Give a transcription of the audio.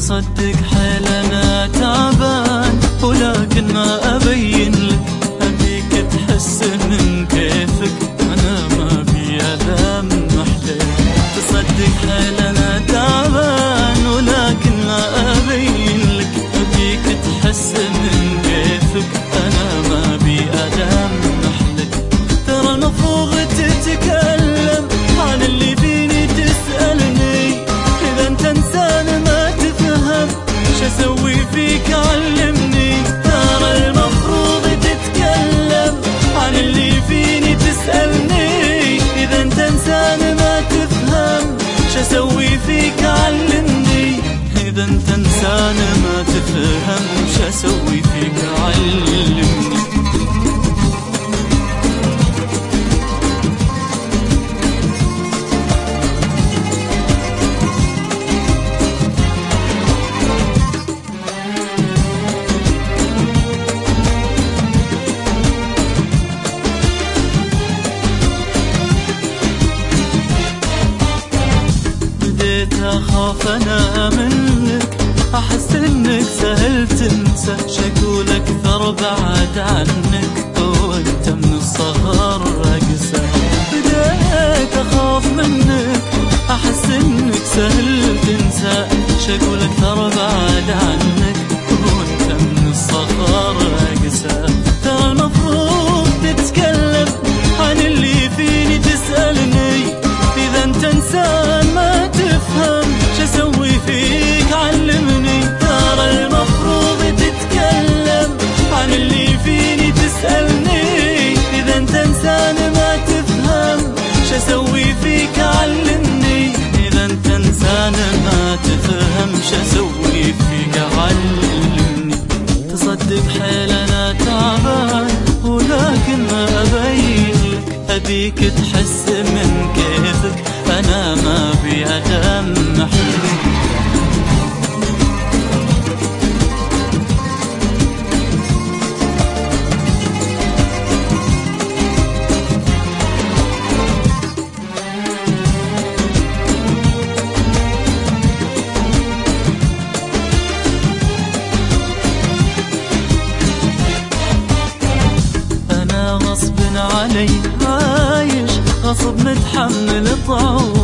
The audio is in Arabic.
تصدق حيل أنا تعبان ولكن ما أبين لك، أبيك تحس من كيفك أنا ما بي ألام محلك. تصدق حيل أنا تعبان ولكن ما أبين لك، أبيك تحس من كيفك أنا ما بي ألام محلك. ترى المفروض تتكلم عن اللي فيني تسألني، إذا أنت إنسان ما تفهم شسوي فيك علمني. ترى المفروض تتكلم عن اللي فيني تسألني، إذا أنت إنسان ما تفهم شسوي فيك علمني. إذا أنت إنسان ما تفهم شسوي فيك علمني. أخاف أنا منك، أحس إنك سهل تنسى، شكول أكثر بعد عنك وأنت من الصغر أقسى. بديت أخاف منك، أحس إنك سهل تنسى، شكول أكثر بعد عنك وأنت من الصغر أقسى. ترى المفروض تتكلم عن اللي فيني تسألني، إذا أنت إنسان ما تفهم شسوي فيك علمني. ترى المفروض تتكلم عن اللي فيني تسألني، إذا أنت إنسان ما تفهم شسوي فيك علمني. إذا أنت إنسان ما تفهم شسوي فيك علمني. تصدق حيل أنا تعبان ولكن ما أبين لك، أبيك تحس من كيفك أنا ما بي ألام محلك. أنا غصب علي عايش، غصب متحمل طعوم